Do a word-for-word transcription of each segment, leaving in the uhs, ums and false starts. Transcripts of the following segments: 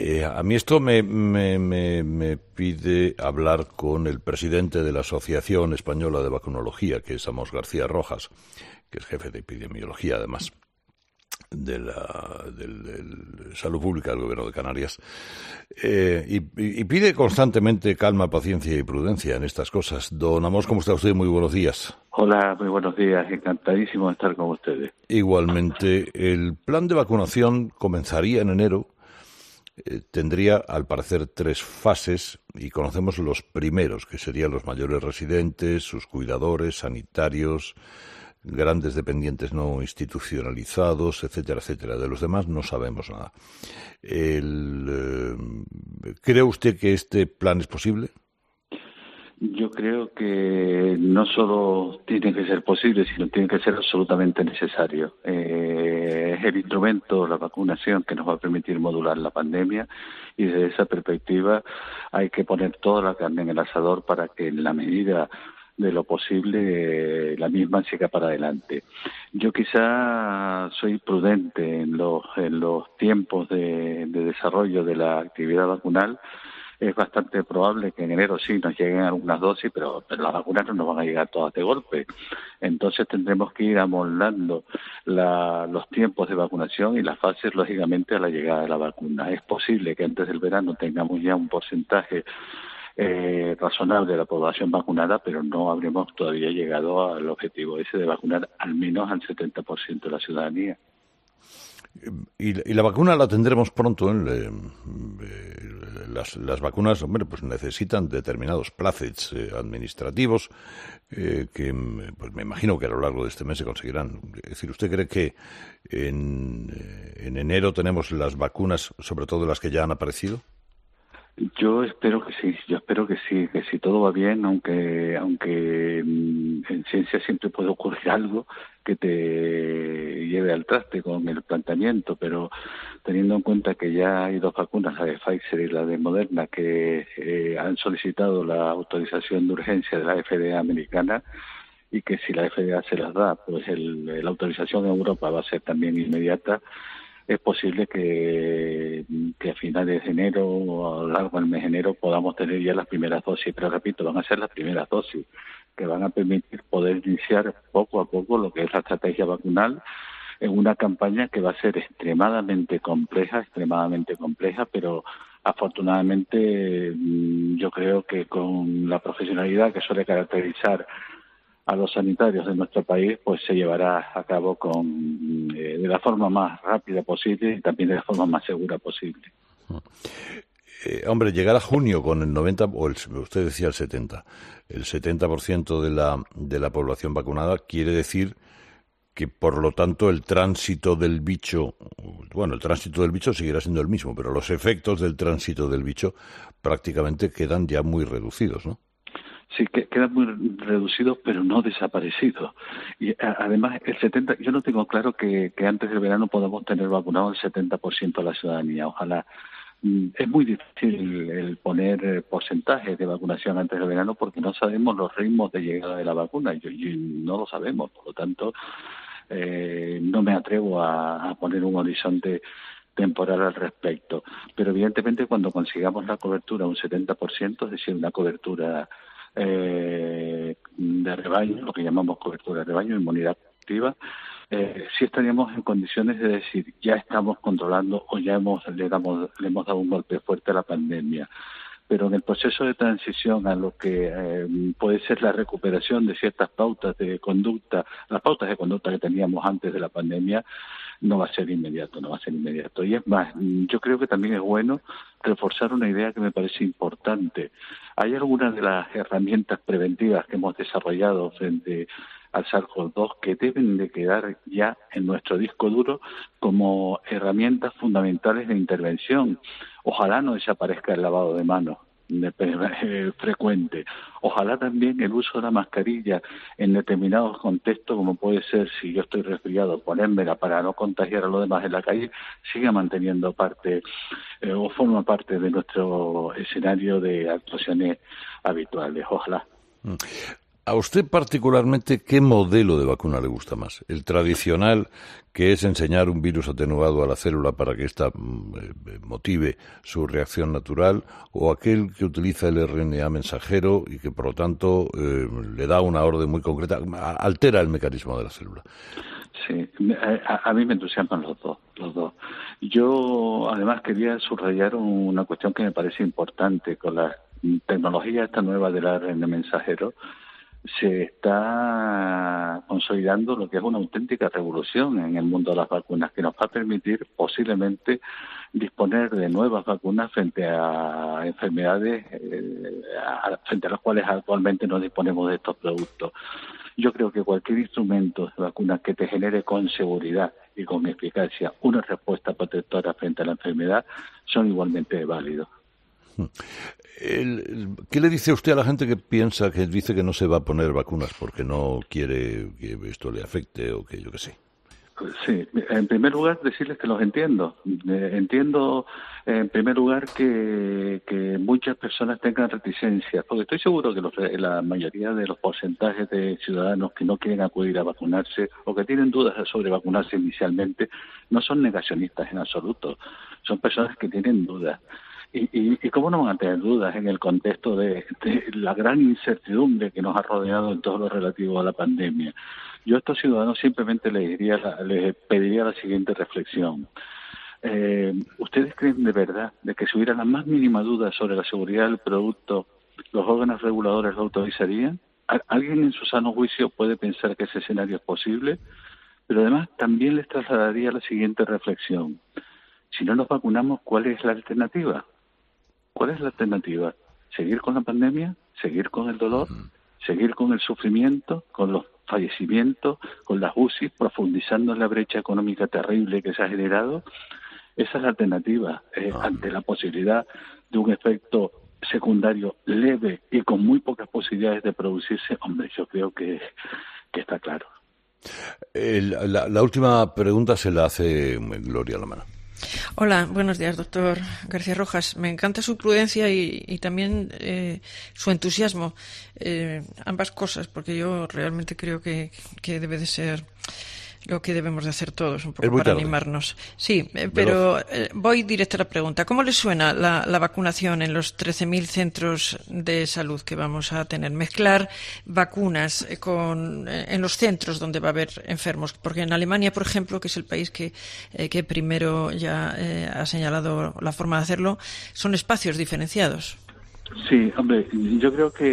Eh, a mí esto me, me, me, me pide hablar con el presidente de la Asociación Española de Vacunología, que es Amos García Rojas, que es jefe de epidemiología, además, de la del, del Salud Pública del Gobierno de Canarias, eh, y, y pide constantemente calma, paciencia y prudencia en estas cosas. Don Amos, ¿cómo está usted? Muy buenos días. Hola, muy buenos días. Encantadísimo de estar con ustedes. Igualmente, el plan de vacunación comenzaría en enero. Eh, tendría, al parecer, tres fases y conocemos los primeros, que serían los mayores residentes, sus cuidadores, sanitarios, grandes dependientes no institucionalizados, etcétera, etcétera. De los demás no sabemos nada. El, eh, ¿Cree usted que este plan es posible? Yo creo que no solo tiene que ser posible, sino tiene que ser absolutamente necesario. Eh, es el instrumento, la vacunación, que nos va a permitir modular la pandemia, y desde esa perspectiva hay que poner toda la carne en el asador para que, en la medida de lo posible, eh, la misma siga para adelante. Yo quizá soy prudente en los, en los tiempos de, de desarrollo de la actividad vacunal. Es bastante probable que en enero sí nos lleguen algunas dosis, pero, pero las vacunas no nos van a llegar todas de golpe. Entonces tendremos que ir amoldando la, los tiempos de vacunación y las fases, lógicamente, a la llegada de la vacuna. Es posible que antes del verano tengamos ya un porcentaje eh, razonable de la población vacunada, pero no habremos todavía llegado al objetivo ese de vacunar al menos al setenta por ciento de la ciudadanía. Y, y la vacuna la tendremos pronto. ¿eh? Eh, las, las vacunas, hombre, pues necesitan determinados plazos eh, administrativos eh, que, pues me imagino que a lo largo de este mes se conseguirán. Es decir, ¿usted cree que en, en enero tenemos las vacunas, sobre todo las que ya han aparecido? Yo espero que sí, yo espero que sí, que si todo va bien, aunque aunque en ciencia siempre puede ocurrir algo que te lleve al traste con el planteamiento, pero teniendo en cuenta que ya hay dos vacunas, la de Pfizer y la de Moderna, que eh, han solicitado la autorización de urgencia de la F D A americana, y que si la F D A se las da, pues el, la autorización en Europa va a ser también inmediata. Es posible que, que a finales de enero o a lo largo del mes de enero podamos tener ya las primeras dosis, pero repito, van a ser las primeras dosis que van a permitir poder iniciar poco a poco lo que es la estrategia vacunal en una campaña que va a ser extremadamente compleja, extremadamente compleja, pero afortunadamente yo creo que con la profesionalidad que suele caracterizar a los sanitarios de nuestro país, pues se llevará a cabo con eh, de la forma más rápida posible y también de la forma más segura posible. Eh, hombre, llegar a junio con el noventa, o el, usted decía el setenta, el setenta por ciento de la, de la población vacunada, quiere decir que, por lo tanto, el tránsito del bicho, bueno, el tránsito del bicho seguirá siendo el mismo, pero los efectos del tránsito del bicho prácticamente quedan ya muy reducidos, ¿no? Sí, que quedan muy reducidos, pero no desaparecidos. Y a, además, el setenta, yo no tengo claro que, que antes del verano podamos tener vacunado el setenta por ciento de la ciudadanía. Ojalá. Es muy difícil el poner porcentajes de vacunación antes del verano porque no sabemos los ritmos de llegada de la vacuna. Yo, yo no lo sabemos, por lo tanto, eh, no me atrevo a, a poner un horizonte temporal al respecto. Pero evidentemente cuando consigamos la cobertura un setenta por ciento, es decir, una cobertura Eh, de rebaño, lo que llamamos cobertura de rebaño, inmunidad activa, eh, sí estaríamos en condiciones de decir ya estamos controlando o ya hemos le, damos, le hemos dado un golpe fuerte a la pandemia. Pero en el proceso de transición a lo que eh, puede ser la recuperación de ciertas pautas de conducta, las pautas de conducta que teníamos antes de la pandemia, no va a ser inmediato, no va a ser inmediato. Y es más, yo creo que también es bueno reforzar una idea que me parece importante. Hay algunas de las herramientas preventivas que hemos desarrollado frente al SARS-CoV dos que deben de quedar ya en nuestro disco duro como herramientas fundamentales de intervención. Ojalá no desaparezca el lavado de manos eh, frecuente. Ojalá también el uso de la mascarilla en determinados contextos, como puede ser si yo estoy resfriado, ponérmela para no contagiar a los demás en la calle, siga manteniendo parte eh, o forma parte de nuestro escenario de actuaciones habituales. Ojalá. ¿A usted particularmente qué modelo de vacuna le gusta más? ¿El tradicional, que es enseñar un virus atenuado a la célula para que ésta eh, motive su reacción natural, o aquel que utiliza el R N A mensajero y que, por lo tanto, eh, le da una orden muy concreta, altera el mecanismo de la célula? Sí, a, a mí me entusiasman los dos, los dos. Yo, además, quería subrayar una cuestión que me parece importante. Con la tecnología esta nueva del R N A mensajero, se está consolidando lo que es una auténtica revolución en el mundo de las vacunas, que nos va a permitir posiblemente disponer de nuevas vacunas frente a enfermedades eh, a, frente a las cuales actualmente no disponemos de estos productos. Yo creo que cualquier instrumento de vacunas que te genere con seguridad y con eficacia una respuesta protectora frente a la enfermedad son igualmente válidos. El, el, ¿Qué le dice usted a la gente que piensa, que dice que no se va a poner vacunas porque no quiere que esto le afecte o que yo qué sé? Sí, en primer lugar decirles que los entiendo. Eh, entiendo en primer lugar que, que muchas personas tengan reticencias, porque estoy seguro que los, la mayoría de los porcentajes de ciudadanos que no quieren acudir a vacunarse o que tienen dudas sobre vacunarse inicialmente no son negacionistas en absoluto, son personas que tienen dudas. Y, y, y cómo no van a tener dudas en el contexto de, de la gran incertidumbre que nos ha rodeado en todo lo relativo a la pandemia. Yo a estos ciudadanos simplemente les, diría, les pediría la siguiente reflexión. Eh, ¿Ustedes creen de verdad de que si hubiera la más mínima duda sobre la seguridad del producto, los órganos reguladores lo autorizarían? ¿Alguien en su sano juicio puede pensar que ese escenario es posible? Pero además también les trasladaría la siguiente reflexión. Si no nos vacunamos, ¿cuál es la alternativa? ¿Cuál es la alternativa? ¿Seguir con la pandemia? ¿Seguir con el dolor? ¿Seguir con el sufrimiento? ¿Con los fallecimientos? ¿Con las U C I? ¿Profundizando en la brecha económica terrible que se ha generado? Esa es la alternativa. Eh, ante la posibilidad de un efecto secundario leve y con muy pocas posibilidades de producirse, hombre, yo creo que, que está claro. El, la, la última pregunta se la hace Gloria Lamana. Hola, buenos días, doctor García Rojas. Me encanta su prudencia y, y también eh, su entusiasmo. Eh, ambas cosas, porque yo realmente creo que, que debe de ser lo que debemos de hacer todos, un poco para tarde. Animarnos. Sí, eh, pero eh, voy directo a la pregunta. ¿Cómo le suena la, la vacunación en los trece mil centros de salud que vamos a tener? Mezclar vacunas con, eh, en los centros donde va a haber enfermos. Porque en Alemania, por ejemplo, que es el país que, eh, que primero ya eh, ha señalado la forma de hacerlo, son espacios diferenciados. Sí, hombre, yo creo que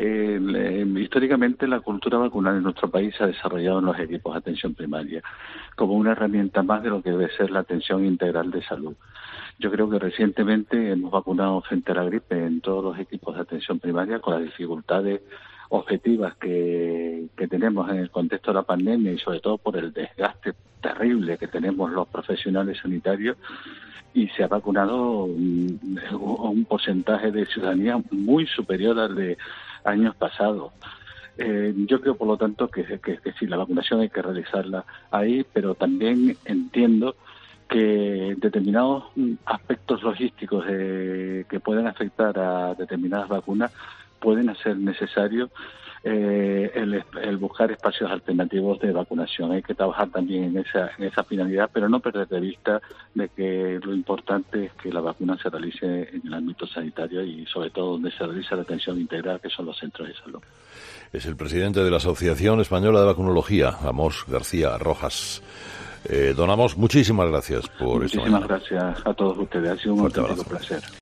eh, históricamente la cultura vacunal en nuestro país se ha desarrollado en los equipos de atención primaria como una herramienta más de lo que debe ser la atención integral de salud. Yo creo que recientemente hemos vacunado frente a la gripe en todos los equipos de atención primaria con las dificultades objetivas que, que tenemos en el contexto de la pandemia y sobre todo por el desgaste terrible que tenemos los profesionales sanitarios. Y se ha vacunado un, un porcentaje de ciudadanía muy superior al de años pasados. Eh, yo creo, por lo tanto, que, que, que sí, la vacunación hay que realizarla ahí, pero también entiendo que determinados aspectos logísticos eh, que pueden afectar a determinadas vacunas pueden hacer necesario eh, el, el buscar espacios alternativos de vacunación. Hay que trabajar también en esa, en esa finalidad, pero no perder de vista de que lo importante es que la vacuna se realice en el ámbito sanitario y sobre todo donde se realiza la atención integral, que son los centros de salud. Es el presidente de la Asociación Española de Vacunología, Amos García Rojas. Eh, don Amos, muchísimas gracias por esto. Muchísimas gracias a todos ustedes. Ha sido un auténtico placer.